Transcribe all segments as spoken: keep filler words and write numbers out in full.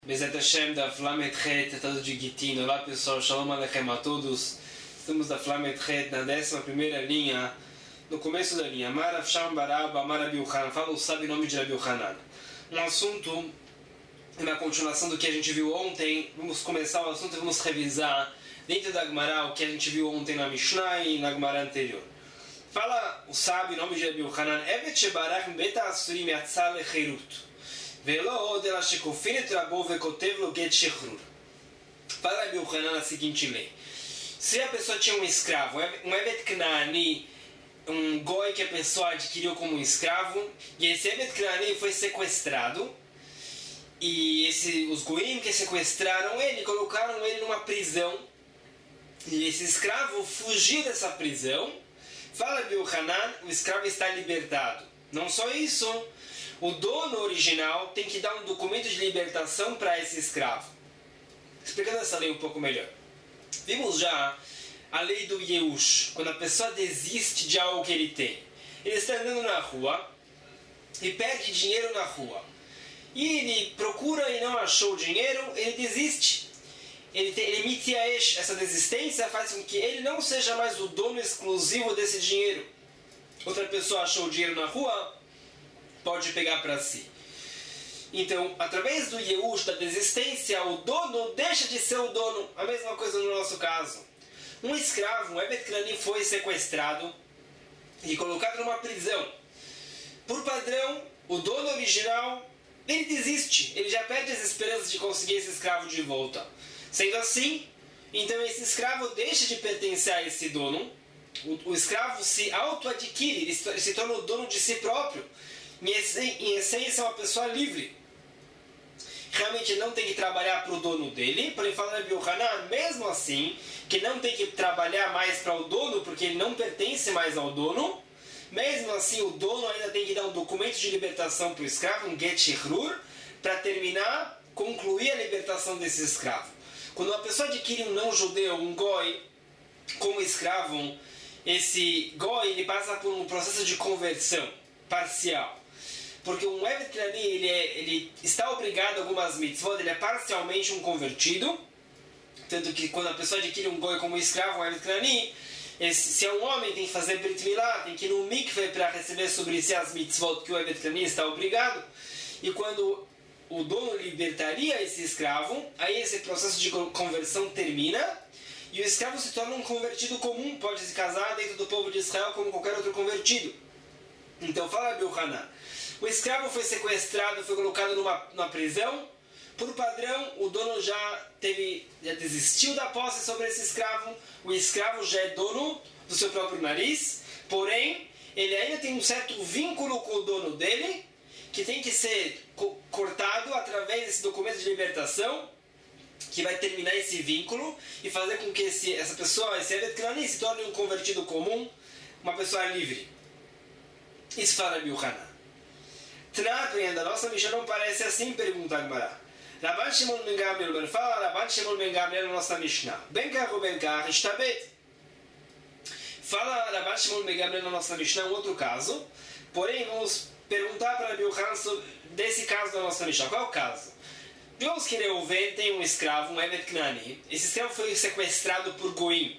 Bezat Hashem da Flamet Het, Tratado de Gitin. Olá pessoal, Shalom Aleichem a todos. Estamos da Flamet Het na décima primeira linha, no começo da linha. Amar Avsham Baraba, Amar Rabi Yochanan. Fala o sábio em nome de Rabi Yochanan. Um assunto, na continuação do que a gente viu ontem, vamos começar o assunto e vamos revisar dentro da Gemara o que a gente viu ontem na Mishnah e na Gemara anterior. Fala o sábio em nome de Rabi Yochanan, Evet Shebarach Beta Asurim Yatzal Lecherut. Fala Rabi Yochanan a seguinte lei. Se a pessoa tinha um escravo, um Evet Knaani, um goi que a pessoa adquiriu como um escravo, e esse Evet Knaani foi sequestrado, e esse, os goim que sequestraram ele, colocaram ele numa prisão, e esse escravo fugiu dessa prisão. Fala Rabi Yochanan, o escravo está libertado. Não só isso, o dono original tem que dar um documento de libertação para esse escravo. Explicando essa lei um pouco melhor. Vimos já a lei do Yeush, quando a pessoa desiste de algo que ele tem. Ele está andando na rua e perde dinheiro na rua. E ele procura e não achou o dinheiro, ele desiste. Ele, tem, ele emite a esh, essa desistência faz com que ele não seja mais o dono exclusivo desse dinheiro. Outra pessoa achou o dinheiro na rua, pode pegar para si. Então, através do Yeush, da desistência, o dono deixa de ser o dono. A mesma coisa no nosso caso. Um escravo, um Evet Knaani, foi sequestrado e colocado numa prisão. Por padrão, o dono original, ele desiste. Ele já perde as esperanças de conseguir esse escravo de volta. Sendo assim, então esse escravo deixa de pertencer a esse dono. O, o escravo se auto-adquire, ele se, ele se torna o dono de si próprio. Em essência, é uma pessoa livre. Realmente não tem que trabalhar para o dono dele. Porém, falando Rabi Yochanan, mesmo assim, que não tem que trabalhar mais para o dono, porque ele não pertence mais ao dono. Mesmo assim, o dono ainda tem que dar um documento de libertação para o escravo, um get shrur, para terminar, concluir a libertação desse escravo. Quando uma pessoa adquire um não-judeu, um goi, como escravo, esse goi ele passa por um processo de conversão parcial. Porque um Evet Knaani, ele, é, ele está obrigado a algumas mitzvot, ele é parcialmente um convertido. Tanto que quando a pessoa adquire um goi como escravo, um Evet Knaani, esse, se é um homem, tem que fazer Brit Milá, tem que ir no mikveh para receber sobre si as mitzvot que o Evet Knaani está obrigado. E quando o dono libertaria esse escravo, aí esse processo de conversão termina, e o escravo se torna um convertido comum, pode se casar dentro do povo de Israel como qualquer outro convertido. Então, fala Rabi Yochanan, o escravo foi sequestrado, foi colocado numa, numa prisão. Por padrão, o dono já, teve, já desistiu da posse sobre esse escravo. O escravo já é dono do seu próprio nariz. Porém, ele ainda tem um certo vínculo com o dono dele, que tem que ser co- cortado através desse documento de libertação, que vai terminar esse vínculo e fazer com que esse, essa pessoa, esse Evet Knaani, se torne um convertido comum, uma pessoa livre. Isso fala Rabi Yochanan. Tnaprien da nossa Mishnah não parece assim, pergunta a Gemara. Rabban Shimon ben Gamliel, fala Rabban Shimon ben Gamliel na nossa Mishnah. Ben kach ou ben kach, ishtabet. Fala Rabban Shimon ben Gamliel na nossa Mishnah, um outro caso. Porém, vamos perguntar para Rabi Yochanan desse caso da nossa Mishnah. Qual é o caso? Digamos que Reuven tem um escravo, um Evet Knaani. Esse escravo foi sequestrado por goim.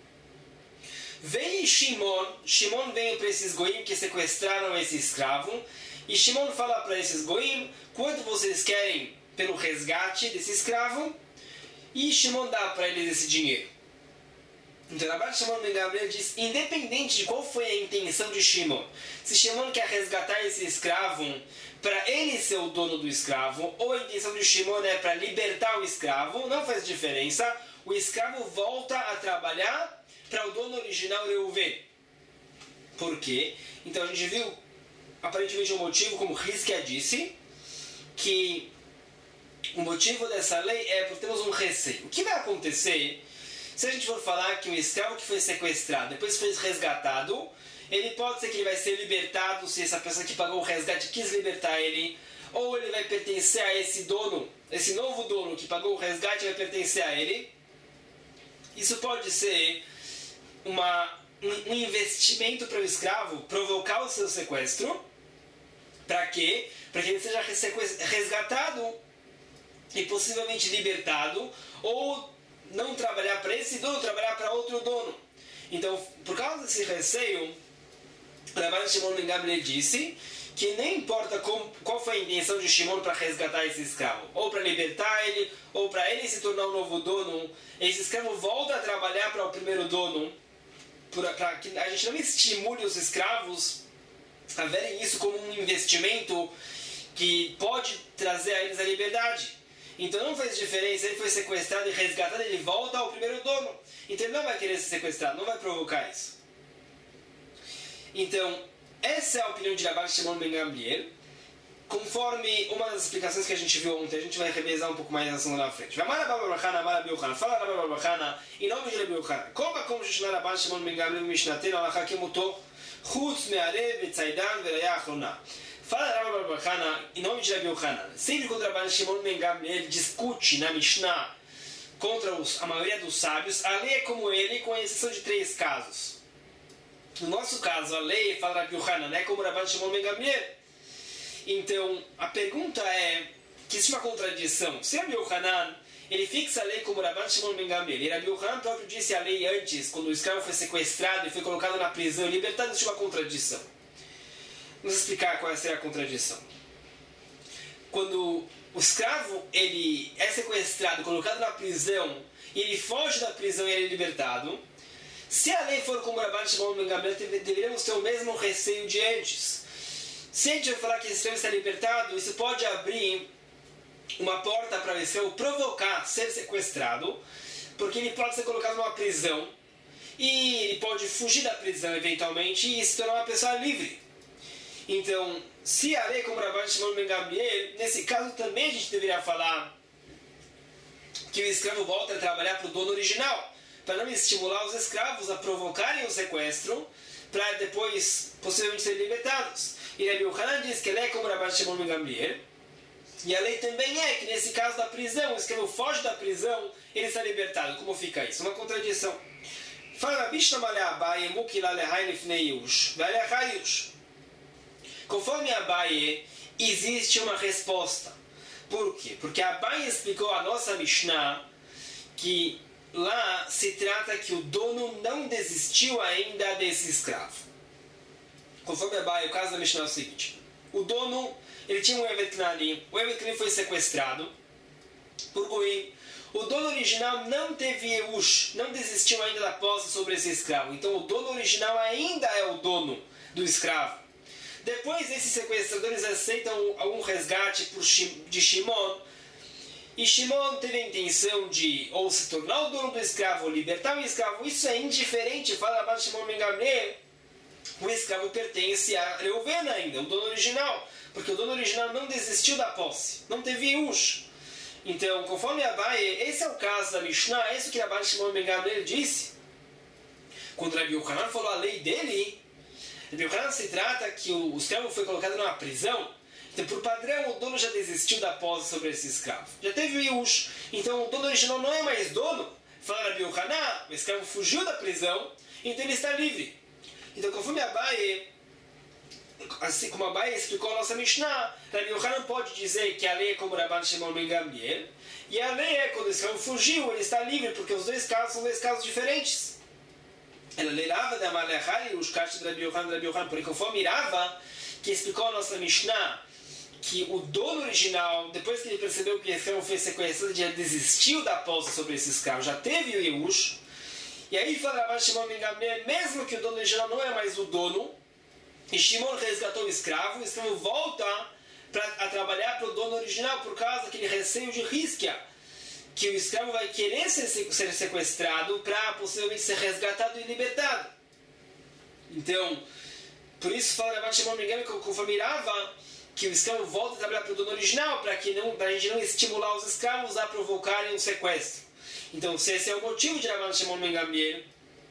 Vem Shimon, Shimon vem para esses goim que sequestraram esse escravo, e Shimon fala para esses goim quanto vocês querem pelo resgate desse escravo, e Shimon dá para eles esse dinheiro. Então, Rabban Shimon ben Gamliel diz, independente de qual foi a intenção de Shimon, se Shimon quer resgatar esse escravo para ele ser o dono do escravo, ou a intenção de Shimon é para libertar o escravo, não faz diferença, o escravo volta a trabalhar para o dono original Reuven. Por quê? Então a gente viu aparentemente um motivo, como Hizkia disse, que o motivo dessa lei é porque temos um receio. O que vai acontecer se a gente for falar que um escravo que foi sequestrado, depois foi resgatado, ele pode ser que ele vai ser libertado se essa pessoa que pagou o resgate quis libertar ele, ou ele vai pertencer a esse dono, esse novo dono que pagou o resgate vai pertencer a ele. Isso pode ser uma, um, um investimento para o escravo provocar o seu sequestro. Para quê? Para que ele seja resgatado e possivelmente libertado, ou não trabalhar para esse dono, trabalhar para outro dono. Então, por causa desse receio, Rabban Shimon ben Gamliel disse que nem importa como, qual foi a intenção de Shimon para resgatar esse escravo, ou para libertar ele, ou para ele se tornar um novo dono, esse escravo volta a trabalhar para o primeiro dono, para que a gente não estimule os escravos a verem isso como um investimento que pode trazer a eles a liberdade. Então não faz diferença, ele foi sequestrado e resgatado, ele volta ao primeiro dono. Então ele não vai querer ser sequestrado, não vai provocar isso. Então, essa é a opinião de Rabban Shimon ben Gamliel, conforme uma das explicações que a gente viu ontem. A gente vai revezar um pouco mais na segunda frente. Fala Rabban bar Yochanan, em nome de Rabbi Yochanan. Como como Shishna Rabban Shimon ben Gamliel Mishnatenu Alachá Kemuto, Chutz Me'arev Vetzaidan Verayah Achrona. Fala Rabban bar Yochanan, em nome de Rabbi Yochanan. Sempre quando Rabban Shimon ben Gamliel discute na Mishnah contra os, a maioria dos sábios, a lei é como ele, com a exceção de três casos. No nosso caso, a lei, fala Rabbi Yochanan, é como Rabban Shimon ben Gamliel. Então, a pergunta é que existe uma contradição. Se Rabbi Yochanan, ele fixa a lei como Rabban Shimon ben Gamliel, e Rabbi Yochanan próprio disse a lei antes, quando o escravo foi sequestrado e foi colocado na prisão e libertado, existe uma contradição. Vamos explicar qual é a contradição. Quando o escravo ele é sequestrado, colocado na prisão, e ele foge da prisão e ele é libertado, se a lei for como Rabban Shimon ben Gamliel, deveríamos ter o mesmo receio de antes. Se a gente vai falar que esse escravo está libertado, isso pode abrir uma porta para o escravo provocar ser sequestrado, porque ele pode ser colocado numa prisão, e ele pode fugir da prisão eventualmente e se tornar uma pessoa livre. Então, se a lei é como Rabban Shimon ben Gamliel, nesse caso também a gente deveria falar que o escravo volta a trabalhar para o dono original, para não estimular os escravos a provocarem o sequestro, para depois possivelmente serem libertados. E Rabbi Yochanan diz que a lei é como Rabban Shimon ben Gamliel, e a lei também é que nesse caso da prisão, o escravo foge da prisão, ele está libertado. Como fica isso? Uma contradição. Fala, conforme Abaye, existe uma resposta. Por quê? Porque Abaye explicou a nossa Mishnah que lá se trata que o dono não desistiu ainda desse escravo. Conforme Abaye, o caso da Mishnah é o seguinte: o dono, ele tinha um Evet Knani, o Evet Knani foi sequestrado por Goim. O dono original não teve Eush, não desistiu ainda da posse sobre esse escravo. Então o dono original ainda é o dono do escravo. Depois esses sequestradores aceitam algum resgate por, de Shimon, e Shimon teve a intenção de ou se tornar o dono do escravo ou libertar o escravo. Isso é indiferente, fala Rabban Shimon ben Gamliel. O escravo pertence a Reuven ainda, o dono original, porque o dono original não desistiu da posse, não teve Yush. Então, conforme Abaye, esse é o caso da Mishnah, é isso que Rabban Shimon ben Gamliel disse. Quando Rabbi Yochanan falou a lei dele, Rabbi Yochanan se trata que o escravo foi colocado numa prisão. Então, por padrão, o dono já desistiu da posse sobre esse escravo. Já teve o Yush. Então, o dono original não é mais dono. Fala Rabbi Yochanan, o escravo fugiu da prisão, então ele está livre. Então, conforme Abaye, assim como Abaye explicou a nossa Mishnah, Rabbi Yochanan pode dizer que a lei é como Rabban Shimon ben Gamliel, e a lei é quando o escravo fugiu, ele está livre, porque os dois casos são dois casos diferentes. Ela leirava da Malechari, os casos de Rabbi Yochanan, Rabbi Yochanan, porque conforme Rava, que explicou a nossa Mishnah, que o dono original, depois que ele percebeu que o escravo foi sequestrado, já desistiu da posse sobre esse escravo, já teve o Yeush. E aí fala Rabban Shimon ben Gamliel, mesmo que o dono original não é mais o dono, e Shimon resgatou o escravo, o escravo volta pra, a trabalhar para o dono original por causa daquele receio de risquia, que o escravo vai querer ser, ser sequestrado para possivelmente ser resgatado e libertado. Então, por isso fala Rabban Shimon ben Gamliel, conforme Rava, que o escravo volta a trabalhar para o dono original, para que não, para a gente não estimular os escravos a provocarem um sequestro. Então, se esse é o motivo de Rabban Shimon ben Gamliel,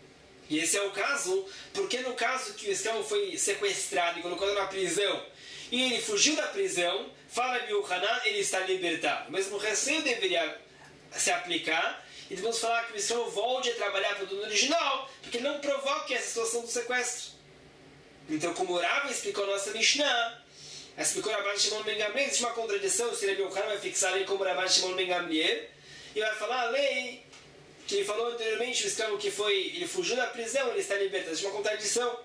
e esse é o caso, porque no caso que o escravo foi sequestrado e colocado na prisão, e ele fugiu da prisão, fala Rabbi Yochanan, ele está libertado. Mas o receio deveria se aplicar, e devemos falar que o escravo volte a trabalhar para o dono original, porque não provoque essa situação do sequestro. Então, como o Rava explicou a nossa Mishnah, explicou Rabban Shimon Ben Gamliel, existe uma contradição se Rabbi Yochanan vai fixar ele como Rabban Shimon Ben Gamliel e vai falar a lei que ele falou anteriormente, o escravo que foi, ele fugiu da prisão, ele está libertado. Existe uma contradição.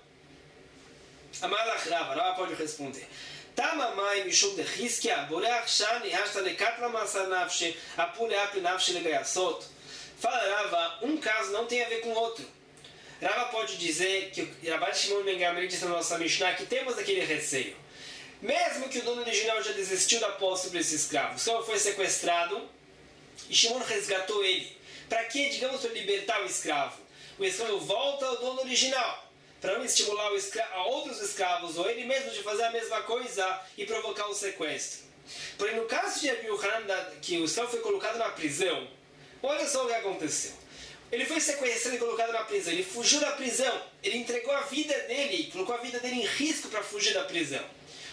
Amalach Rava, Rava pode responder. Tamamai mishum de Hiskia, boreach shani hashta lekatla masar nafshe, apule apli nafshe legayasot. Fala Rava, um caso não tem a ver com o outro. Rava pode dizer que o Rabban Shimon Ben Gamliel disse na nossa Mishnah que temos aquele receio. Mesmo que o dono original já desistiu da posse sobre esse escravo, o escravo foi sequestrado e Shimon resgatou ele. Para que, digamos, para libertar o escravo? O escravo volta ao dono original, para não estimular o escravo, a outros escravos, ou ele mesmo de fazer a mesma coisa e provocar o sequestro. Porém, no caso de Rabbi Yochanan, que o escravo foi colocado na prisão, olha só o que aconteceu. Ele foi sequestrado e colocado na prisão, ele fugiu da prisão, ele entregou a vida dele, colocou a vida dele em risco para fugir da prisão.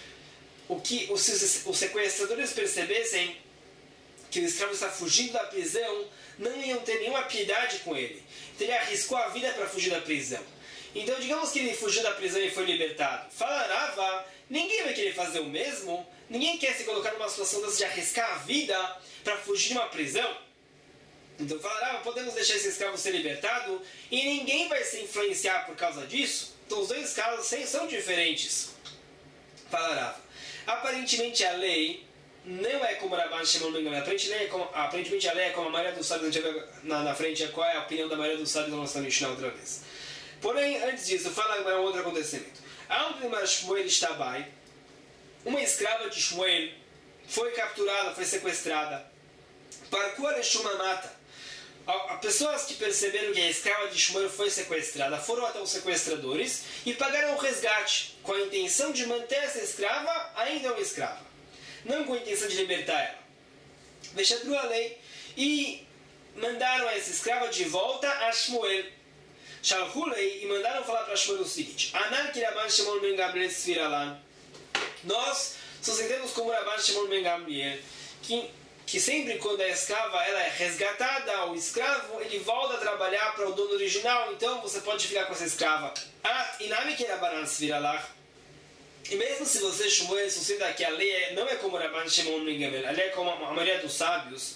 O que os, os sequestradores percebessem que o escravo está fugindo da prisão, não iam ter nenhuma piedade com ele. Então ele arriscou a vida para fugir da prisão. Então digamos que ele fugiu da prisão e foi libertado. Fala Rava, ninguém vai querer fazer o mesmo. Ninguém quer se colocar numa situação dessa de arriscar a vida para fugir de uma prisão. Então fala Rava, podemos deixar esse escravo ser libertado e ninguém vai se influenciar por causa disso. Então os dois casos são diferentes. Fala Rava, aparentemente a lei não é como Rabban Shimon Ben Gamliel. Aparentemente, é aparentemente a lei é como a maioria dos sábios. A gente vai na, na frente qual é a opinião da maioria dos sábios da nossa Mishnah outra vez. Porém, antes disso, fala agora um outro acontecimento. Aonde Shmuel Ishtabai, uma escrava de Shmuel foi capturada, foi sequestrada. Parkour e Shumamata. As pessoas que perceberam que a escrava de Shmuel foi sequestrada foram até os sequestradores e pagaram o resgate com a intenção de manter essa escrava ainda uma escrava. Não com a intenção de libertar ela. Vexadru a lei e mandaram essa escrava de volta a Shmuel. Shalhulei e mandaram falar para Shmuel o seguinte: Anan ki Rabban Shimon Ben Gamliel Sfiralan. Nós sustentamos como Rabban Shimon Ben Gamliel que, que sempre quando a escrava ela é resgatada, o escravo ele volta a trabalhar para o dono original, então você pode ficar com essa escrava. Ah, inami ki Rabban Sfiralan. E mesmo se você, Shmuel, sustenta que a lei não é como Rabban Shimon Ben Gamliel, a lei é como a maioria dos sábios,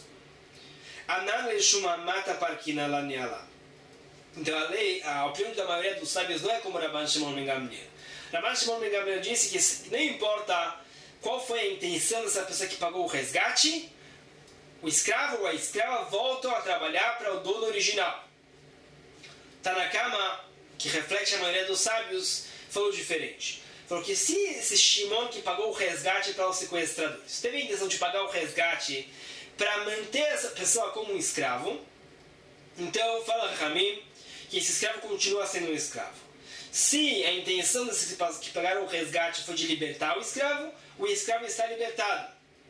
Anan le Shumamata Parkina Laniala. Então a lei, a opinião da maioria dos sábios não é como Rabban Shimon Ben Gamliel. Rabban Shimon Ben Gamliel disse que não importa qual foi a intenção dessa pessoa que pagou o resgate, o escravo ou a escrava voltam a trabalhar para o dono original. Tanakama, que reflete a maioria dos sábios, falou diferente. Falou que se esse Shimon que pagou o resgate para os sequestradores teve a intenção de pagar o resgate para manter essa pessoa como um escravo, então fala Ramim que esse escravo continua sendo um escravo. Se a intenção desses que pagaram o resgate foi de libertar o escravo, o escravo está libertado.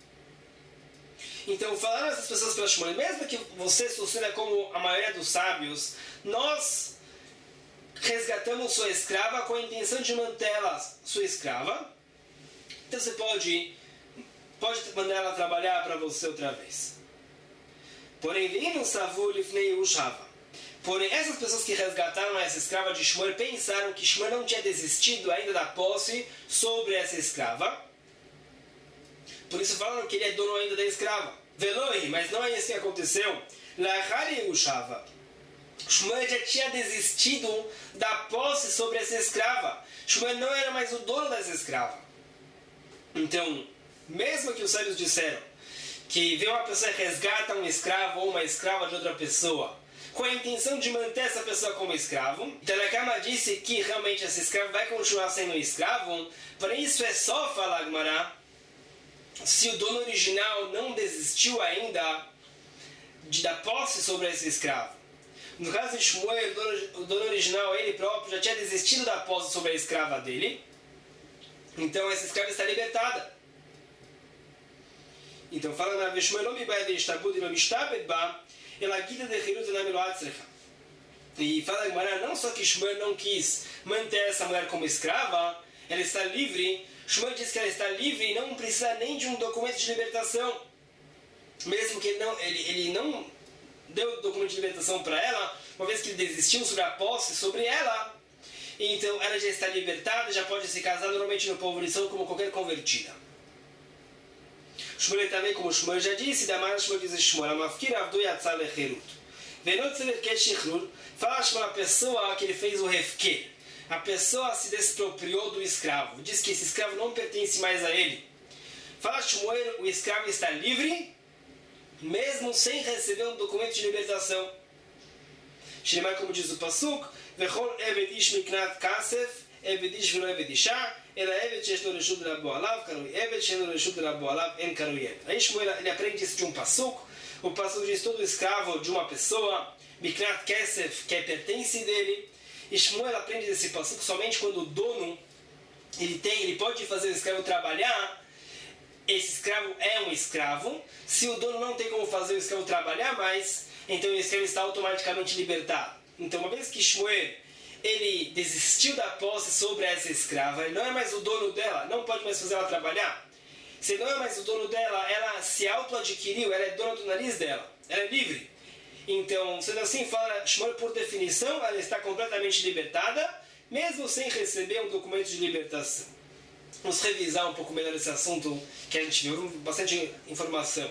Então falaram essas pessoas para Shmuel, mesmo que você sustenta como a maioria dos sábios, nós resgatamos sua escrava com a intenção de mantê-la sua escrava. Então você pode, pode mandar ela trabalhar para você outra vez. Porém, vino Savu Lifnei Ushava. Porém, essas pessoas que resgataram essa escrava de Shmuel pensaram que Shmuel não tinha desistido ainda da posse sobre essa escrava. Por isso falaram que ele é dono ainda da escrava. Veloi, mas não é isso que aconteceu. Lachari Ushava. Shmuel já tinha desistido da posse sobre essa escrava. Shmuel não era mais o dono dessa escrava. Então, mesmo que os sábios disseram que vem uma pessoa e resgata um escravo ou uma escrava de outra pessoa com a intenção de manter essa pessoa como escravo, Tanakama disse que realmente esse escravo vai continuar sendo escravo, porém isso é só, fala Agmará, se o dono original não desistiu ainda de dar posse sobre esse escravo. No caso de Shmuel, o dono, o dono original, ele próprio, já tinha desistido da posse sobre a escrava dele. Então essa escrava está libertada. Então fala na Shmuel, e fala Gemara, não só que Shmuel não quis manter essa mulher como escrava, ela está livre. Shmuel diz que ela está livre e não precisa nem de um documento de libertação. Mesmo que ele não, ele, ele não deu documento de libertação para ela, uma vez que ele desistiu sobre a posse sobre ela, então ela já está libertada, já pode se casar normalmente no povo de Israel como qualquer convertida. Shmuel também, como Shmuel já disse, da mais Shmuel diz Shmuel, Amafkir avdu yatzal lecherut. Venot selerket shichrur, fala Shmuel a pessoa que ele fez o refker. A pessoa se despropriou do escravo. Diz que esse escravo não pertence mais a ele. Fala Shmuel, o escravo está livre, mesmo sem receber um documento de libertação. Shneimar, como diz o Pasuk, Vechol eved ish miknat kasef, eved ish velo eved isha, ela eved shesh lo reshut rabo alav, karui eved shesh lo reshut rabo alav, en karui eved. Aí Shmuel, ele aprende isso de um Pasuk. O Pasuk diz todo escravo de uma pessoa, miknat kasef, que pertence dele. E Shmuel aprende desse Pasuk somente quando o dono, ele, tem, ele pode fazer o escravo trabalhar. Esse escravo é um escravo. Se o dono não tem como fazer o escravo trabalhar mais, então o escravo está automaticamente libertado. Então, uma vez que Shmuel ele desistiu da posse sobre essa escrava, ele não é mais o dono dela, não pode mais fazer ela trabalhar. Se não é mais o dono dela, ela se auto-adquiriu, ela é dona do nariz dela, ela é livre. Então, sendo assim, fala Shmuel, por definição, ela está completamente libertada, mesmo sem receber um documento de libertação. Vamos revisar um pouco melhor esse assunto que a gente viu, bastante informação.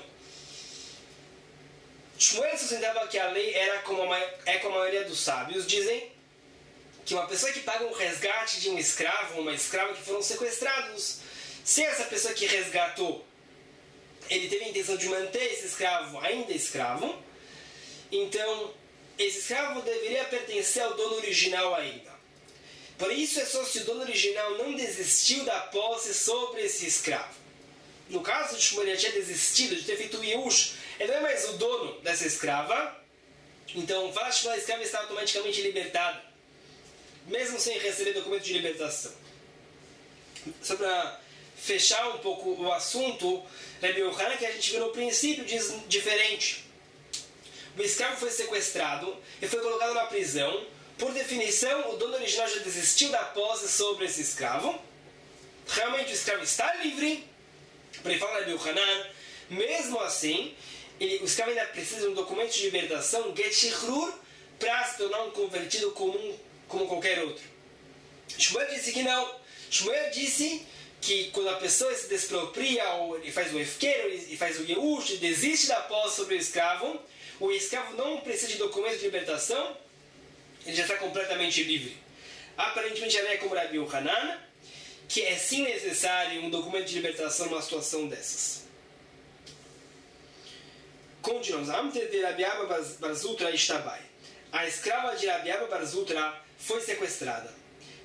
Shmuel sustentava que a lei era como a, é como a maioria dos sábios, dizem que uma pessoa que paga um resgate de um escravo, uma escrava que foram sequestrados, se essa pessoa que resgatou, ele teve a intenção de manter esse escravo ainda escravo, então esse escravo deveria pertencer ao dono original ainda. Por isso é só se o dono original não desistiu da posse sobre esse escravo. No caso de Shmuel, ele tinha desistido de ter feito o Yush, ele não é mais o dono dessa escrava, então fala que a escrava está automaticamente libertada, mesmo sem receber documento de libertação. Só para fechar um pouco o assunto, Rabbi Yochanan, que a gente viu no princípio, diz diferente. O escravo foi sequestrado e foi colocado na prisão. Por definição, o dono original já desistiu da posse sobre esse escravo. Realmente o escravo está livre. Para ele falar Rabbi Yochanan, mesmo assim, ele, o escravo ainda precisa de um documento de libertação, get shichrur, para se tornar um convertido comum como qualquer outro. Shmuel disse que não. Shmuel disse que quando a pessoa se despropria, ou ele faz o efqueiro, e faz o yeush, desiste da posse sobre o escravo, o escravo não precisa de documento de libertação, ele já está completamente livre. Aparentemente, ela é como Rabbi Yochanan, que é sim necessário um documento de libertação numa situação dessas. Continuamos. A escrava de Rabbi Abba bar Zutra foi sequestrada.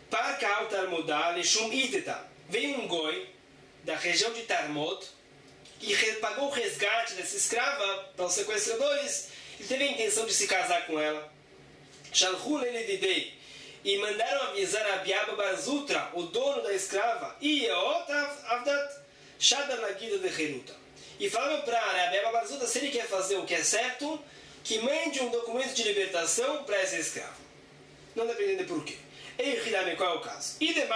Veio um goi da região de Tarmod e pagou o resgate dessa escrava para os sequestradores. Ele teve a intenção de se casar com ela. E mandaram avisar a Rabbi Abba bar Zutra, o dono da escrava, e falaram para Rabbi Abba bar Zutra, se ele quer fazer o que é certo, que mande um documento de libertação para essa escrava. Não dá para entender por quê. Qual é o caso?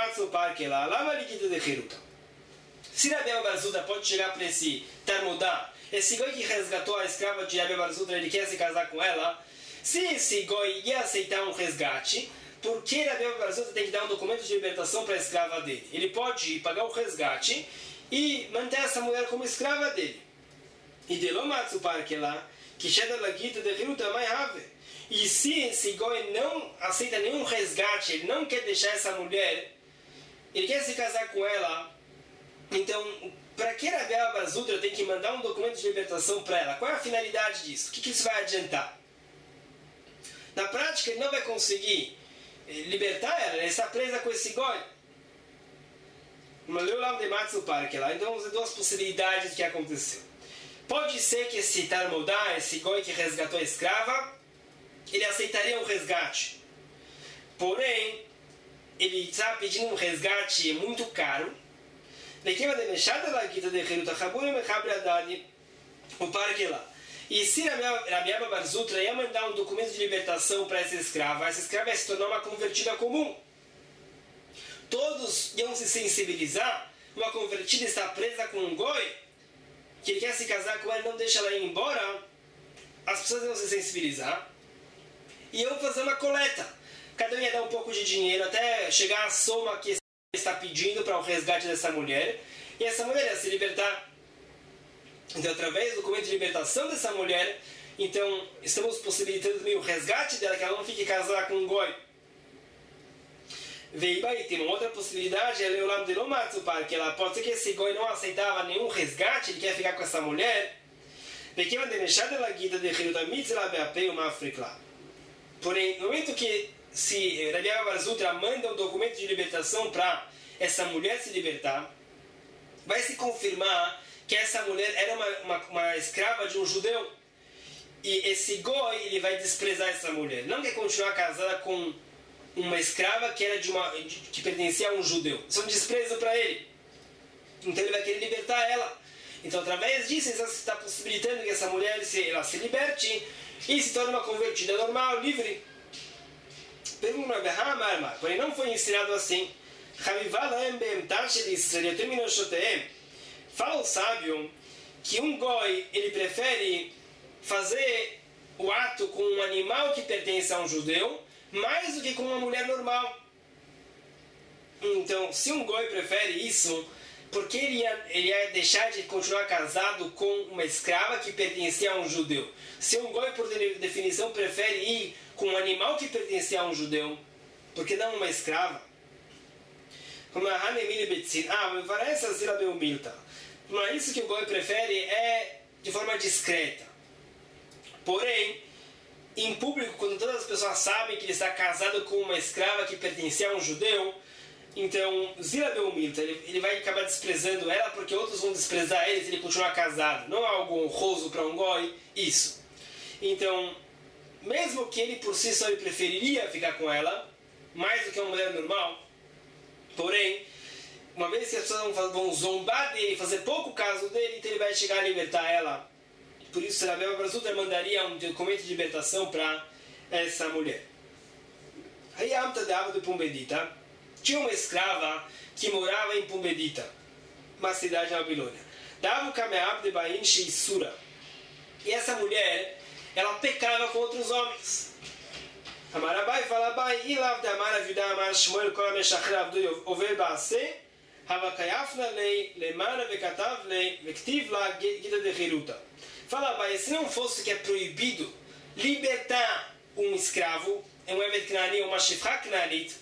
Se Rabbi Abba bar Zutra pode chegar para esse Tarmudá, esse goi que resgatou a escrava de Rabbi Abba bar Zutra, ele quer se casar com ela, se esse goi ia aceitar um resgate, por que Rabbi Abba bar Zutra tem que dar um documento de libertação para a escrava dele? Ele pode ir pagar o resgate e manter essa mulher como escrava dele. E de Lomatsu Parkela, que Shedar Lagita de Hiruta Mai Have. E se esse goi não aceita nenhum resgate, ele não quer deixar essa mulher, ele quer se casar com ela, então, para que Rabbi Abba bar Zutra tem que mandar um documento de libertação para ela? Qual é a finalidade disso? O que, que isso vai adiantar? Na prática, ele não vai conseguir libertar ela, ela está presa com esse goi. Então, vamos ver duas possibilidades do que aconteceu. Pode ser que esse Tarmudá, esse goi que resgatou a escrava, ele aceitaria um resgate. Porém, ele estava pedindo um resgate muito caro. E se Rabbi Abba bar Zutra ia mandar um documento de libertação para essa escrava, essa escrava ia se tornar uma convertida comum. Todos iam se sensibilizar. Uma convertida está presa com um goi, que ele quer se casar com ela e não deixa ela ir embora. As pessoas iam se sensibilizar e iam fazer uma coleta. Cada um ia dar um pouco de dinheiro até chegar à soma que está pedindo para o resgate dessa mulher. E essa mulher ia se libertar. Então, através do documento de libertação dessa mulher, então, estamos possibilitando também o resgate dela, que ela não fique casada com um goi. Veibai, tem uma outra possibilidade, é o lado de Lomatsu, que ela pode ser que esse goi não aceitava nenhum resgate, ele quer ficar com essa mulher. Porém, no momento que se Rabi Bar Zutra manda um documento de libertação para essa mulher se libertar, vai se confirmar que essa mulher era uma, uma, uma escrava de um judeu. E esse goi, ele vai desprezar essa mulher. Não quer continuar casada com uma escrava que era de uma de, que pertencia a um judeu. Isso é um desprezo para ele. Então ele vai querer libertar ela. Então, através disso, ele está possibilitando que essa mulher se, ela se liberte e se torne uma convertida normal, livre. Pergunta Behamar, porém não foi ensinado assim. Fala o sábio que um goi, ele prefere fazer o ato com um animal que pertence a um judeu mais do que com uma mulher normal. Então, se um goi prefere isso, porque ele ia, ele ia deixar de continuar casado com uma escrava que pertencia a um judeu? Se um goi, por definição, prefere ir com um animal que pertencia a um judeu, por que não uma escrava? Ah, me parece assim a Beumilta. Mas isso que o goi prefere é de forma discreta. Porém, em público, quando todas as pessoas sabem que ele está casado com uma escrava que pertencia a um judeu, então, Zila Beumilta, ele, ele vai acabar desprezando ela porque outros vão desprezar ele se ele continuar casado. Não é algo honroso para um goi, isso. Então, mesmo que ele por si só ele preferiria ficar com ela, mais do que uma mulher normal, porém, uma vez que as pessoas vão, vão zombar dele, fazer pouco caso dele, então ele vai chegar a libertar ela. Por isso, Rabi Bar Zutra mandaria um documento de libertação para essa mulher. Aí a Amta dava do Pumbedita. Tinha uma escrava que morava em Pumbedita, uma cidade na Babilônia. Dava o Kameab de Bain Sheisura. E essa mulher, ela pecava com outros homens. Amarabai fala Bai, Ilav de Amara Vida Amar Shmuel Kol Meshachre Avdu Over Baase, Havakayafna Lei, Lemana Vekatav Lei, Vektiv La Gita de Hiruta. Fala Bai, se não fosse que é proibido libertar um escravo, um Evet Knani, uma Shifra Knanit,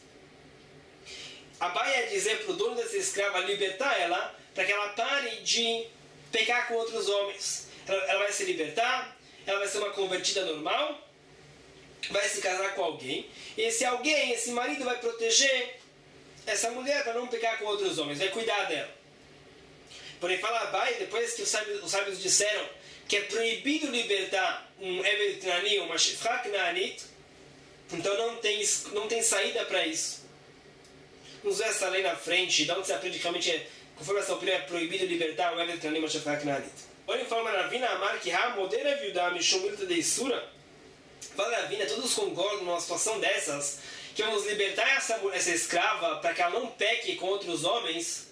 Abai ia dizer para o dono dessa escrava libertar ela, para que ela pare de pecar com outros homens. Ela, ela vai se libertar, ela vai ser uma convertida normal, vai se casar com alguém, e esse alguém, esse marido vai proteger essa mulher para não pecar com outros homens, vai cuidar dela. Porém, fala Abai, depois que os sábios, os sábios disseram que é proibido libertar um Evet Knani, uma Shifra Knanit, então não tem, não tem saída para isso. Não usa essa lei na frente, de onde se aprende que realmente, conforme essa opinião, é proibido libertar um Evet Knani, uma Shifra Knanit. Olha, informa Ravina Amar que Ha modera viuda Mishum Milta de Isura. Fala Ravina, todos concordam numa situação dessas, que vamos libertar essa, essa escrava para que ela não peque com outros homens.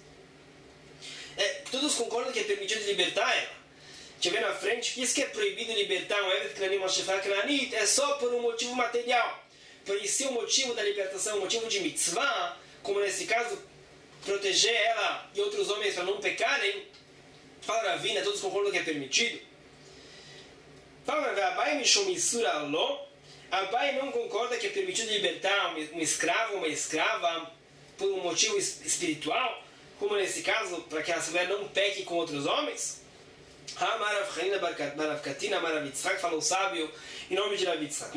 É, todos concordam que é permitido libertar ela. Deixa eu ver na frente que isso que é proibido libertar um Evet Knani, uma Shifra Knanit, é só por um motivo material. Por se o motivo da libertação é um motivo de mitzvah, como nesse caso, proteger ela e outros homens para não pecarem, fala Ravina, todos concordam que é permitido. Fala Abai Mishum Isura Lo, Abai não concorda que é permitido libertar um escravo, uma escrava, por um motivo espiritual, como nesse caso, para que a mulher não peque com outros homens. Amarav Chanina Barav Katina Amarav Yitzhak, falou o sábio em nome de Rav Yitzhak.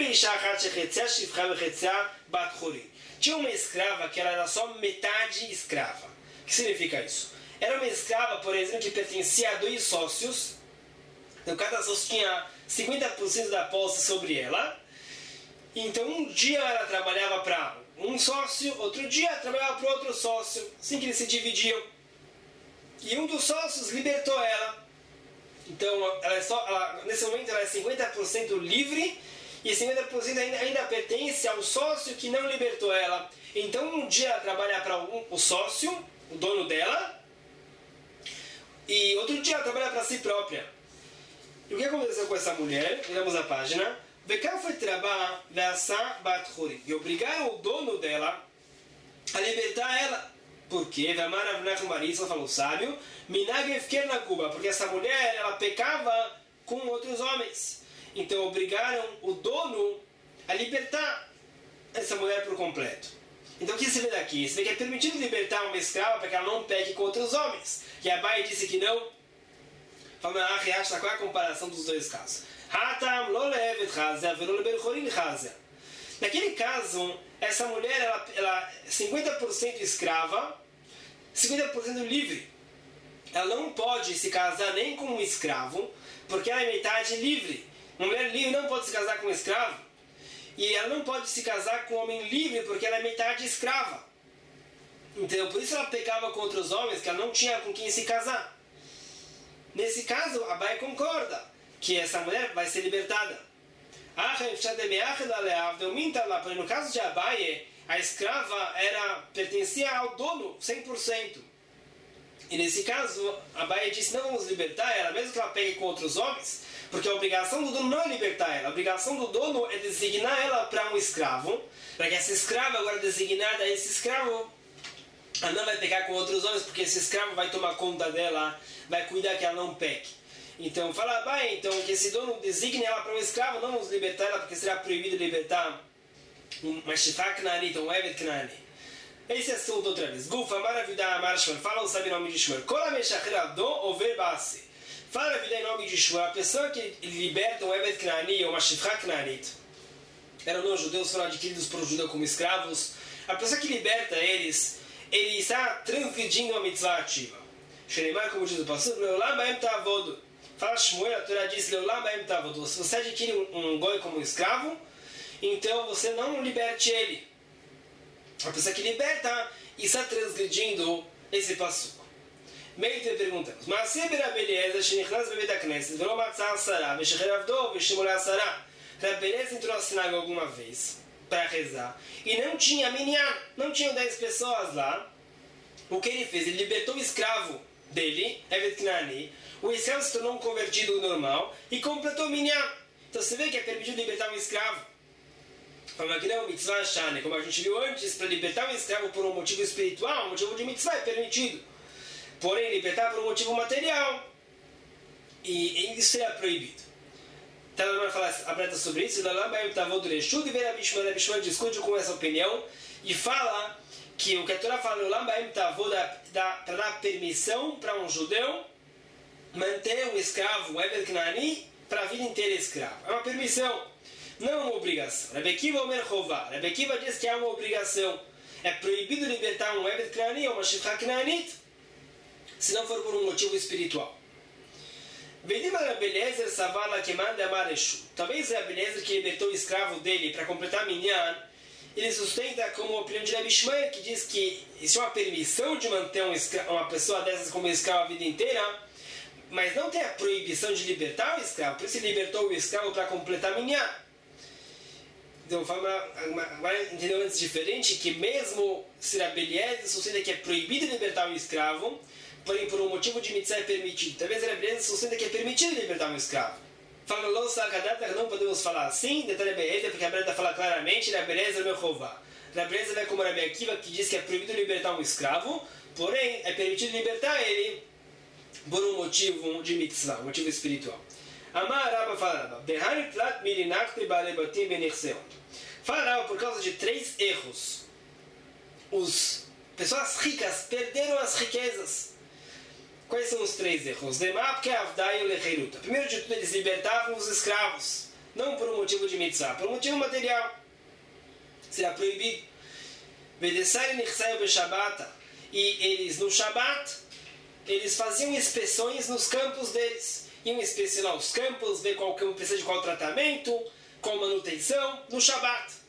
Tinha uma escrava que ela era só metade escrava. O que significa isso? Era uma escrava, por exemplo, que pertencia a dois sócios. Então cada sócio tinha cinquenta por cento da posse sobre ela. Então um dia ela trabalhava para um sócio, outro dia ela trabalhava para outro sócio, assim que eles se dividiam. E um dos sócios libertou ela. Então ela é só, ela, nesse momento ela é cinquenta por cento livre e cinquenta por cento ainda, ainda pertence ao sócio que não libertou ela. Então um dia ela trabalha para um, o sócio, o dono dela, e outro dia ela trabalha para si própria. E o que aconteceu com essa mulher? Viramos a página. E obrigaram o dono dela a libertar ela. Por quê? Ela falou, sábio, porque essa mulher ela pecava com outros homens. Então obrigaram o dono a libertar essa mulher por completo. Então o que se vê daqui? Se vê que é permitido libertar uma escrava para que ela não peque com outros homens. E Abai disse que não. Fala, ah, qual é a comparação dos dois casos? Naquele caso, essa mulher ela, ela é cinquenta por cento escrava, cinquenta por cento livre. Ela não pode se casar nem com um escravo, porque ela é metade livre. Uma mulher livre não pode se casar com um escravo. E ela não pode se casar com um homem livre, porque ela é metade escrava. Então, por isso ela pecava contra os homens, que ela não tinha com quem se casar. Nesse caso, Abai concorda que essa mulher vai ser libertada. No caso de Abai, a escrava era, pertencia ao dono cem por cento. E nesse caso, Abai disse, não vamos libertar ela, mesmo que ela pegue com outros homens, porque a obrigação do dono não é libertar ela. A obrigação do dono é designar ela para um escravo, para que essa escrava, agora designada a esse escravo, ela não vai pegar com outros homens, porque esse escravo vai tomar conta dela, vai cuidar que ela não peque. Então, fala, vai, então, que esse dono designe ela para um escravo, não vamos libertar ela, porque será proibido libertar uma shifra knanit, um evet knani. Esse assunto outra vez. Gufa, maravilha, marshman, fala o sabe nome de Shmuel. Kola meshachirado over base. Fala a vida em nome de Shmuel. A pessoa que liberta um evet knani ou uma shifra knanit, eram não judeus, foram adquiridos por judeu como escravos. A pessoa que liberta eles, ele está transgredindo uma mitzvah ativa. Shenemar, como diz o pastor, Leolam baem ta'avodu. Fala Shmuel, a Torá diz, Leolam baem ta'avodu. Se você adquire um, um goi como escravo, então você não liberte ele. A pessoa que liberta está transgredindo esse passuco. Meio que perguntamos, mas se Rabeleza, Shenichnas bebê Knesset, virou matzah sará, Veshecheravdo, Veshemolá sará. Rabeleza entrou na sinagoga alguma vez para rezar e não tinha minyan, não tinham dez pessoas lá. O que ele fez? Ele libertou o escravo dele, Evet Knani. O escravo se tornou um convertido normal e completou o minyan. Então você vê que é permitido libertar um escravo. Como a gente viu antes, para libertar um escravo por um motivo espiritual, um motivo de mitzvah é permitido. Porém, libertar por um motivo material, e, e isso é proibido. Então, vamos falar aberta sobre isso. E Verabishman discute com essa opinião e fala que o que a Torá fala para dar permissão para um judeu manter um escravo, um Evet Knani, para a vida inteira escravo. É uma permissão. Não é uma obrigação. Rabbi Akiva Omer Chová. Rabbi Akiva diz que é uma obrigação. É proibido libertar um Evet Knani ou uma Shifra Knanit se não for por um motivo espiritual. Vedima Rabbi Eliezer Savala que manda Amareshu. Talvez Rabbi Eliezer, que libertou o escravo dele para completar Minyan, ele sustenta como a opinião de Rabbi Shmuel, que diz que isso é uma permissão de manter um escravo, uma pessoa dessas como escravo a vida inteira, mas não tem a proibição de libertar o escravo. Por isso ele libertou o escravo para completar Minyan. Então, agora entendeu antes diferente que mesmo se Rabbi Eliezer sustenta que é proibido libertar o escravo, porém por um motivo de mitzvah é permitido. Talvez Rabbi Eliezer sustenta que é permitido libertar um escravo. Fala, não podemos falar assim, detalhe Be'eta, porque a Breta fala claramente, Rabbi Eliezer meu Chová. Rabbi Eliezer vai como Rabbi Akiva, que diz que é proibido libertar um escravo, porém é permitido libertar ele por um motivo de mitzvah, um motivo espiritual. Amar Rabba fala, Behani plat mirinakte barebatim benirseon. Fala, por causa de três erros, as pessoas ricas perderam as riquezas. Quais são os três erros? Primeiro de tudo, eles libertavam os escravos, não por um motivo de mitzvah, por um motivo material. Será proibido. E eles, no Shabat, eles faziam inspeções nos campos deles. Iam inspecionar os campos, ver qual campo precisa de qual tratamento, qual manutenção, no Shabat.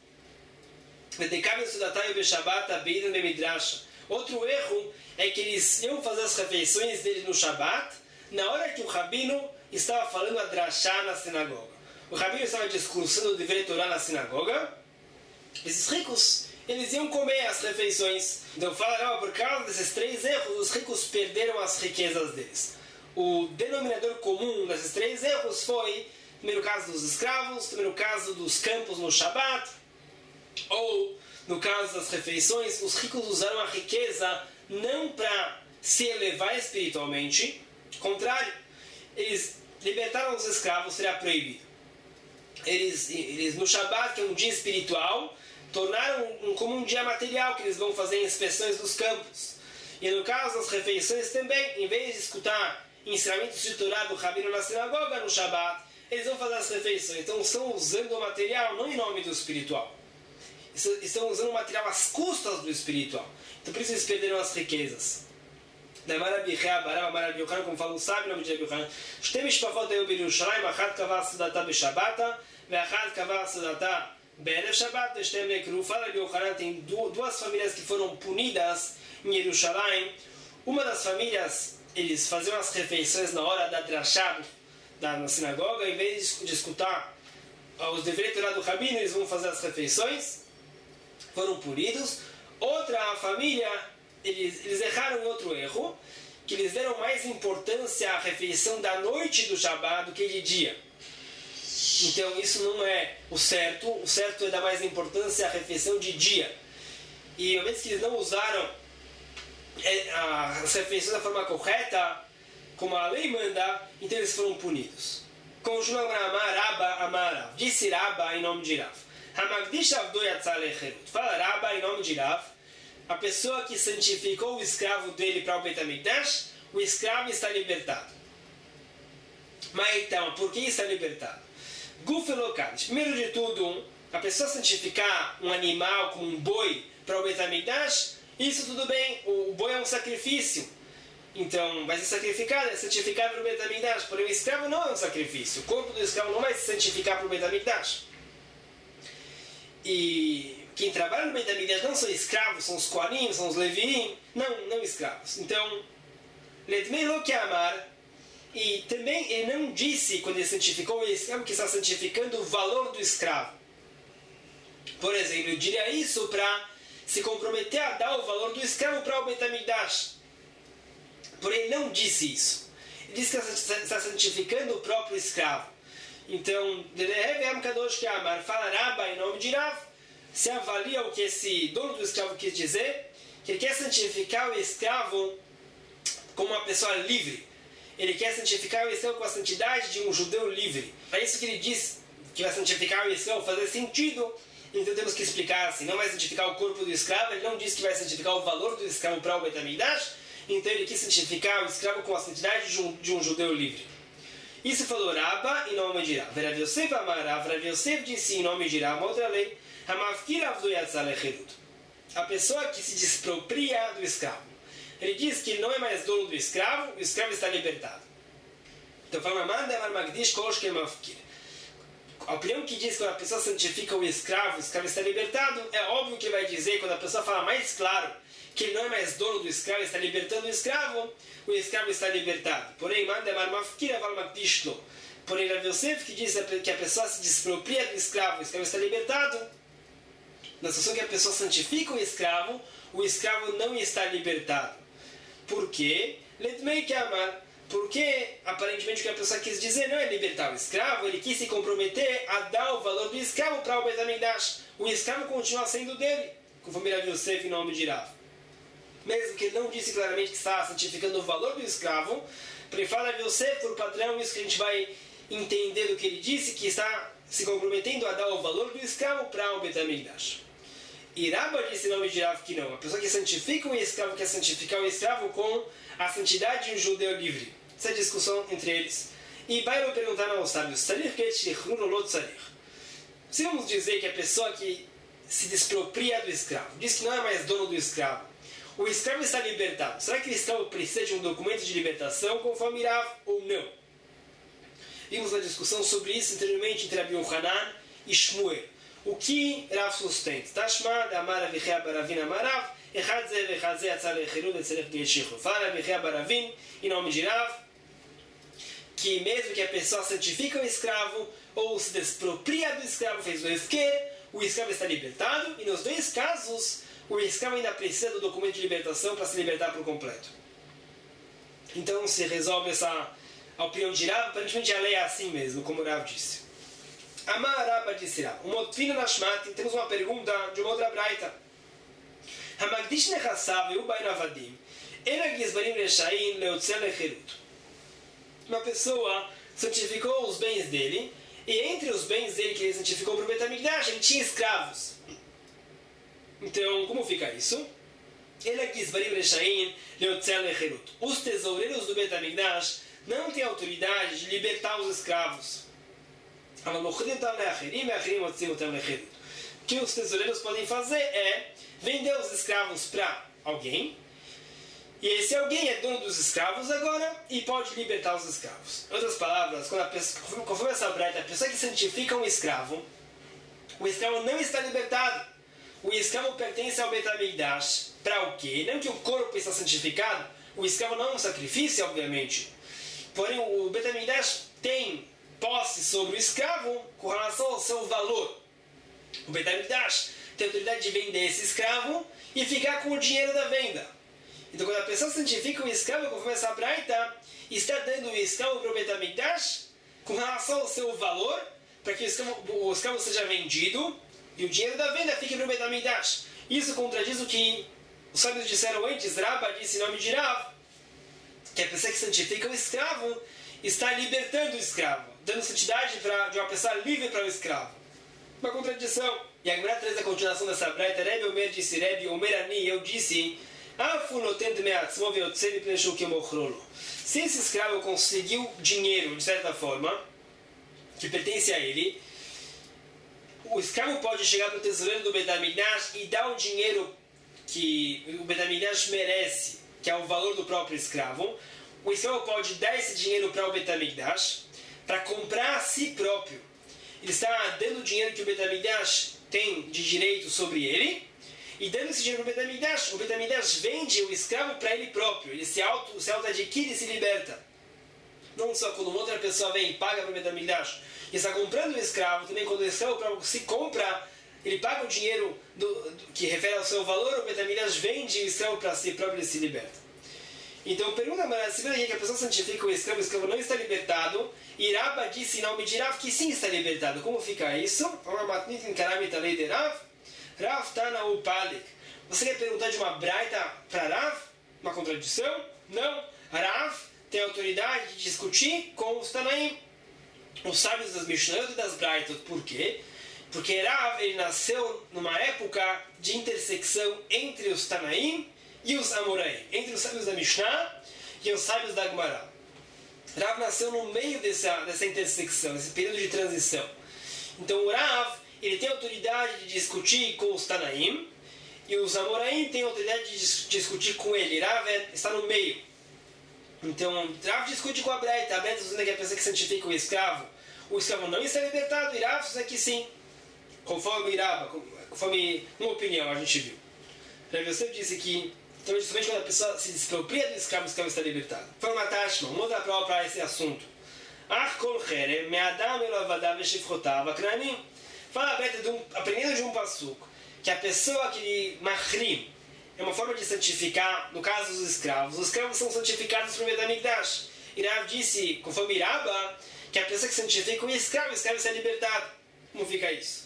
Outro erro é que eles iam fazer as refeições dele no Shabat, na hora que o Rabino estava falando a drashá na sinagoga. O Rabino estava discursando o dever Torá na sinagoga. Esses ricos, eles iam comer as refeições. Então fala, por causa desses três erros, os ricos perderam as riquezas deles. O denominador comum desses três erros foi, no caso dos escravos, no caso dos campos no Shabat, ou no caso das refeições, os ricos usaram a riqueza não para se elevar espiritualmente, contrário, eles libertaram os escravos, seria proibido. Eles, eles no Shabat, que é um dia espiritual, tornaram um, como um dia material, que eles vão fazer inspeções dos campos. E no caso das refeições também, em vez de escutar ensinamentos de Torá do Rabino na sinagoga no Shabat, eles vão fazer as refeições. Então estão usando o material não em nome do espiritual. Estão usando o material às custas do espiritual. Então por isso eles perderam as riquezas. Da Marabichá, Baraba, Marabichá, como fala o sábio, o nome de Marabichá. Shtem mishpachot hayu b'Yerushalayim, achad kavar sudata b'Shabata, ve'achad kavar sudata be'erev Shabbat, ve'shtem nekru. Fala Marabichá, tem duas famílias que foram punidas em Jerusalém. Uma das famílias, eles faziam as refeições na hora da drachá, na sinagoga, em vez de escutar os deveres do Rabino, eles vão fazer as refeições, foram punidos. Outra família, eles, eles erraram em outro erro, que eles deram mais importância à refeição da noite do Shabat do que de dia. Então isso não é o certo, o certo é dar mais importância à refeição de dia. E uma vez que eles não usaram as refeições da forma correta, como a lei manda, então eles foram punidos. Continua Amar Rabba Amarav. Disse Rabba em nome de Rav. Hamagdish Avdo Yatzah Lecherut. Fala Rabba em nome de Rav. A pessoa que santificou o escravo dele para o Beit HaMikdash, o escravo está libertado. Mas então, por que está libertado? Guf Elokadish. Primeiro de tudo, a pessoa santificar um animal como um boi para o Beit HaMikdash, isso tudo bem, o boi é um sacrifício. Então, vai ser sacrificado, é santificado para o Beit HaMikdash. Porém, o escravo não é um sacrifício. O corpo do escravo não vai se santificar para o Beit HaMikdash. E quem trabalha no Beit HaMikdash não são escravos, são os Kohanim, são os Leviim. Não, não escravos. Então, Ledmei lo que amar. E também ele não disse, quando ele santificou o escravo, que está santificando o valor do escravo. Por exemplo, eu diria isso para se comprometer a dar o valor do escravo para o Beit HaMikdash. Porém, ele não disse isso. Ele disse que está santificando o próprio escravo. Então, fala Rabba em nome de Rav, se avalia o que esse dono do escravo quis dizer, que ele quer santificar o escravo como uma pessoa livre. Ele quer santificar o escravo com a santidade de um judeu livre. É isso que ele diz, que vai santificar o escravo, fazer sentido. Então temos que explicar assim, não vai santificar o corpo do escravo, ele não diz que vai santificar o valor do escravo para o Beit HaMikdash. Então ele quis santificar o escravo com a santidade de um, de um judeu livre. Isso falou Rabba em nome de Rav. Rav Yosef Amarav, Rav Yosef disse em nome de Rav, uma outra lei, Hamafkir Avdo Yatzah Lecherut. A pessoa que se despropria do escravo. Ele diz que ele não é mais dono do escravo, o escravo está libertado. Então fala, Manda Amar Magdish Koshke Mafkir. A opinião que diz que quando a pessoa santifica o escravo, o escravo está libertado, é óbvio que vai dizer, quando a pessoa fala mais claro, que ele não é mais dono do escravo, está libertando o escravo, o escravo está libertado. Porém, porém, Rav Yosef que diz que a pessoa se despropria do escravo, o escravo está libertado. Na situação que a pessoa santifica o escravo, o escravo não está libertado. Por quê? Porque, aparentemente, o que a pessoa quis dizer não é libertar o escravo, ele quis se comprometer a dar o valor do escravo para o Beit HaMikdash. O escravo continua sendo dele, conforme Rav Yosef em nome de Rav. Mesmo que ele não disse claramente que está santificando o valor do escravo, para ele falar de você, por padrão, isso que a gente vai entender do que ele disse, que está se comprometendo a dar o valor do escravo para o Beit HaMikdash. E Rabba disse em nome de Rav que não. A pessoa que santifica o escravo quer santificar o escravo com a santidade de um judeu livre. Essa é a discussão entre eles. E vai perguntar aos sábios, se vamos dizer que a pessoa que se despropria do escravo, diz que não é mais dono do escravo, o escravo está libertado. Será que o escravo precisa de um documento de libertação conforme Rav ou não? Vimos uma discussão sobre isso anteriormente entre Rabi Yohanan e Shmuel. O que Rav sustenta? Tashma de Amar Avichia Baravin Amarav, Echadze Vechadze Yatzah Lecherut Etzerech B'Yeshichu. Fala Avichia Baravin, em nome de Rav, que mesmo que a pessoa santifica o escravo ou se despropria do escravo, fez o efker, o escravo está libertado, e nos dois casos o escravo ainda precisa do documento de libertação para se libertar por completo. Então se resolve essa a opinião de Rav, aparentemente a lei é assim mesmo, como Rav disse. Amar Rabba disse Rav, uma outra na Shmat, temos uma pergunta de uma outra braita. המקדיש נכסיו והוא בהם עבדים, אין הגזברים רשעים להוציא לחירות. Uma pessoa santificou os bens dele, e entre os bens dele que ele santificou para o Beit HaMikdash, ele tinha escravos. Então, como fica isso? Ele agizbarim rechaim leotzeh lecherut. Os tesoureiros do Beit HaMikdash não têm autoridade de libertar os escravos. O que os tesoureiros podem fazer é vender os escravos para alguém, e esse alguém é dono dos escravos agora e pode libertar os escravos. Em outras palavras, quando a pessoa, conforme essa braita, a pessoa que santifica um escravo, o escravo não está libertado. O escravo pertence ao Beit HaMikdash. Para o quê? Não que o corpo está santificado, o escravo não é um sacrifício, obviamente. Porém, o Beit HaMikdash tem posse sobre o escravo com relação ao seu valor. O Beit HaMikdash tem a autoridade de vender esse escravo e ficar com o dinheiro da venda. Então, quando a pessoa santifica o escravo, conforme essa braita, está dando o escravo para o Beit HaMikdash com relação ao seu valor, para que o escravo, o escravo seja vendido e o dinheiro da venda fique para o Beit HaMikdash. Isso contradiz o que os sábios disseram antes. Rabba disse em nome de Rav, que a pessoa que santifica o escravo está libertando o escravo, dando santidade para, de uma pessoa livre para o escravo. Uma contradição. E a Gemara traz a continuação dessa braita. Rebbe Omer disse, Rebbe Omer Ani, eu disse, se esse escravo conseguiu dinheiro, de certa forma, que pertence a ele, o escravo pode chegar para o tesoureiro do Beit HaMikdash e dar o dinheiro que o Beit HaMikdash merece, que é o valor do próprio escravo. O escravo pode dar esse dinheiro para o Beit HaMikdash para comprar a si próprio. Ele está dando o dinheiro que o Beit HaMikdash tem de direito sobre ele, e dando esse dinheiro para o Beit HaMikdash, o Beit HaMikdash vende o escravo para ele próprio. Ele se auto, se auto-adquire e se liberta. Não só quando uma outra pessoa vem e paga para o Beit HaMikdash e está comprando o escravo, também quando o escravo se compra, ele paga o dinheiro do, do, que refere ao seu valor, o Beit HaMikdash vende o escravo para si próprio e se liberta. Então, pergunta, mas se vê que a pessoa santifica o escravo, o escravo não está libertado, e Rabba disse em nome de Rav que sim está libertado. Como fica isso? Rav Tana Upalik. Você quer perguntar de uma braita para Rav? Uma contradição? Não. Rav tem autoridade de discutir com os Tanaim, os sábios das Mishnayot e das Braitot. Por quê? Porque Rav ele nasceu numa época de intersecção entre os Tanaim e os Amoraim, entre os sábios da Mishnah e os sábios da Gemara. Rav nasceu no meio dessa, dessa intersecção, desse período de transição. Então o Rav ele tem autoridade de discutir com os Tanaim, e os Amoraim têm autoridade de discutir com ele. Rav está no meio. Então, Rav discute com a Braita. A Braita dizendo que a pessoa que santifica o escravo, o escravo não está libertado, e Rav diz que sim. Conforme Rabba, conforme uma opinião, a gente viu. Rav Yosef disse que, então, justamente quando a pessoa se despropria do escravo, o escravo está libertado. Foi uma Tashma, uma outra prova para esse assunto. Ach kol cherem, me'adam elavadav veshifchotav akranim. Fala a Braita, um, aprendendo de um passuco, que a pessoa que mahrim é uma forma de santificar, no caso dos escravos. Os escravos são santificados por Beit HaMikdash. E Rav disse, conforme Rabba, que a pessoa que santifica um escravo, o escravo está libertado. Como fica isso?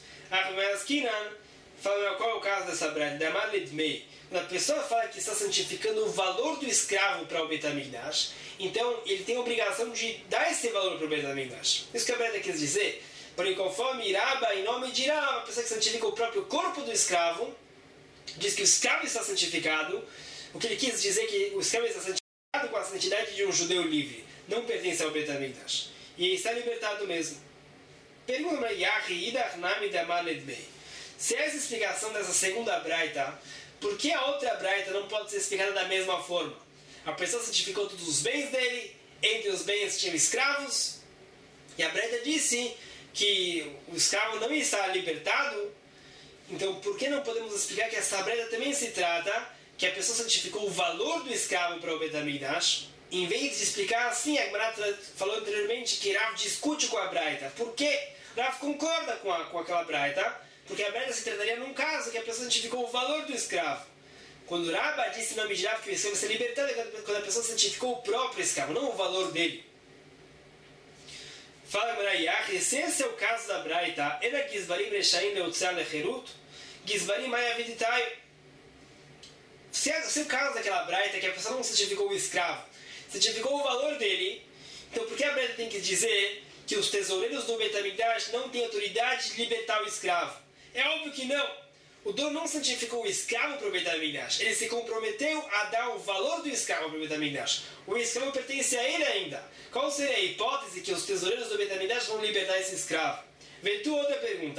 Rav fala qual é o caso dessa Braita? Damar Lidmei. Quando a pessoa fala que está santificando o valor do escravo para o Beit HaMikdash, então ele tem a obrigação de dar esse valor para o Beit HaMikdash. Isso que a Braita quer dizer. Porém, conforme Rabba, em nome de Rabba, a pessoa que santifica o próprio corpo do escravo, diz que o escravo está santificado. O que ele quis dizer é que o escravo está santificado com a santidade de um judeu livre. Não pertence ao Beit HaMikdash. E está libertado mesmo. Pergunta para Yahi, Idach Nami Damar Ledmei. Se essa explicação dessa segunda braita, por que a outra braita não pode ser explicada da mesma forma? A pessoa santificou todos os bens dele, entre os bens tinham escravos, e a braita disse que o escravo não está libertado. Então, por que não podemos explicar que essa braita também se trata que a pessoa santificou o valor do escravo para o Beit HaMikdash? Em vez de explicar assim, a Gemara falou anteriormente que Rav discute com a braita. Por quê? Rav concorda com, a, com aquela braita, porque a braita se trataria num caso que a pessoa santificou o valor do escravo. Quando Rabba disse em nome de Rav que o escravo se libertado, é quando a pessoa santificou o próprio escravo, não o valor dele. Fala Marayach, se esse é o caso da Braita, era Gizbarim Rechaim Leotzah Lecherut, Gizbarim Maya Viditaio. Se, a, se o caso daquela braita é que a pessoa não santificou o escravo, santificou o valor dele, então por que a braita tem que dizer que os tesoureiros do Beit HaMikdash não têm autoridade de libertar o escravo? É óbvio que não. O dono não santificou o escravo para o Beit HaMikdash. Ele se comprometeu a dar o valor do escravo para o Beit HaMikdash. O escravo pertence a ele ainda. Qual seria a hipótese que os tesoureiros do Beit HaMikdash vão libertar esse escravo? Vê tu outra pergunta.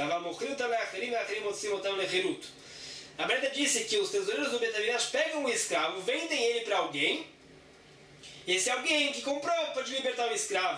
A Breta disse que os tesoureiros do Beit HaMikdash pegam o escravo, vendem ele para alguém, e esse alguém que comprou pode libertar o escravo.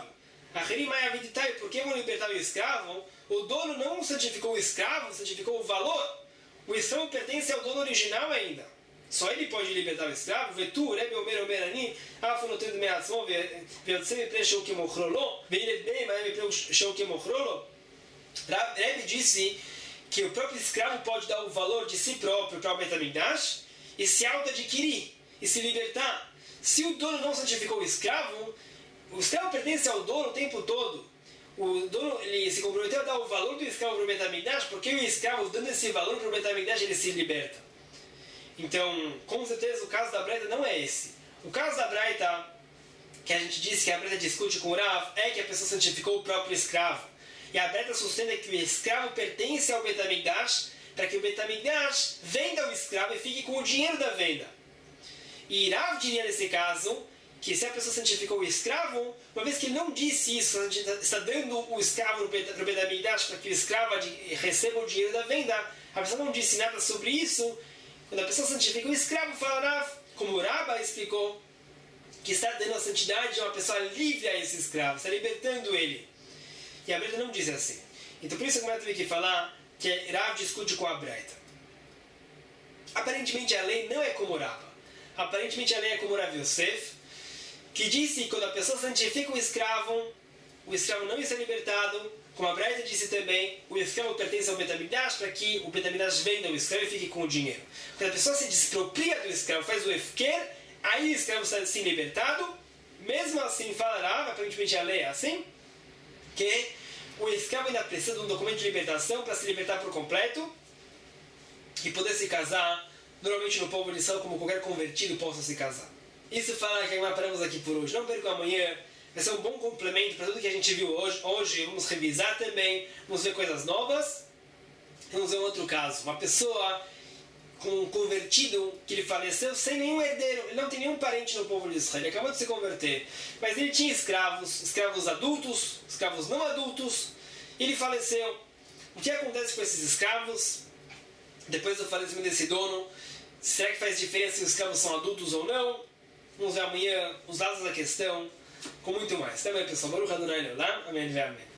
Por que vão libertar o escravo? O dono não santificou o escravo, santificou o valor. O escravo pertence ao dono original ainda. Só ele pode libertar o escravo. Vetu, Rebbe Omer Omer Ani, Afonotem de Meatzmo, Veotzem Epre Shou Kemochrolo, Veired Bem, Maem Epre Shou Kemochrolo. Rebbe disse que o próprio escravo pode dar o valor de si próprio para o Beit HaMikdash e se auto-adquirir e se libertar. Se o dono não santificou o escravo, o escravo pertence ao dono o tempo todo. O dono ele se comprometeu a dar o valor do escravo para o Beit HaMikdash, porque o escravo, dando esse valor para o Beit HaMikdash, ele se liberta. Então, com certeza, o caso da Braita não é esse. O caso da Braita, que a gente disse que a Braita discute com o Rav, é que a pessoa santificou o próprio escravo. E a Braita sustenta que o escravo pertence ao Beit HaMikdash, para que o Beit HaMikdash venda o escravo e fique com o dinheiro da venda. E Rav diria nesse caso que se a pessoa santificou o escravo, uma vez que ele não disse isso, está dando o escravo para o Beit HaMikdash para que o escravo receba o dinheiro da venda, a pessoa não disse nada sobre isso. Quando a pessoa santifica o escravo, fala Rav, como o Rabba explicou, que está dando a santidade de uma pessoa livre a esse escravo, está libertando ele. E a Braita não diz assim. Então por isso que eu tive que falar que Rav discute com a Braita. Aparentemente a lei não é como o Rabba. Aparentemente a lei é como o Rav Yosef, que disse que quando a pessoa santifica o escravo, o escravo não está libertado. Como a Braita disse também, o escravo pertence ao Beit HaMikdash para que o Beit HaMikdash venda o escravo e fique com o dinheiro. Quando a pessoa se despropria do escravo, faz o efker, aí o escravo está assim libertado. Mesmo assim, fala Rav, aparentemente a lei é assim, que o escravo ainda precisa de um documento de libertação para se libertar por completo e poder se casar. Normalmente no povo de Israel, como qualquer convertido possa se casar. Isso fala que nós paramos aqui por hoje. Não percam amanhã. Vai ser um bom complemento para tudo que a gente viu hoje. Hoje vamos revisar também. Vamos ver coisas novas. Vamos ver um outro caso. Uma pessoa com um convertido que ele faleceu sem nenhum herdeiro. Ele não tem nenhum parente no povo de Israel. Ele acabou de se converter. Mas ele tinha escravos. Escravos adultos. Escravos não adultos. E ele faleceu. O que acontece com esses escravos? Depois do falecimento desse dono, será que faz diferença se os escravos são adultos ou não? Vamos ver amanhã os dados da questão, com muito mais. Até amanhã, pessoal. Baruch Adonai Leolam. Amém. Amém.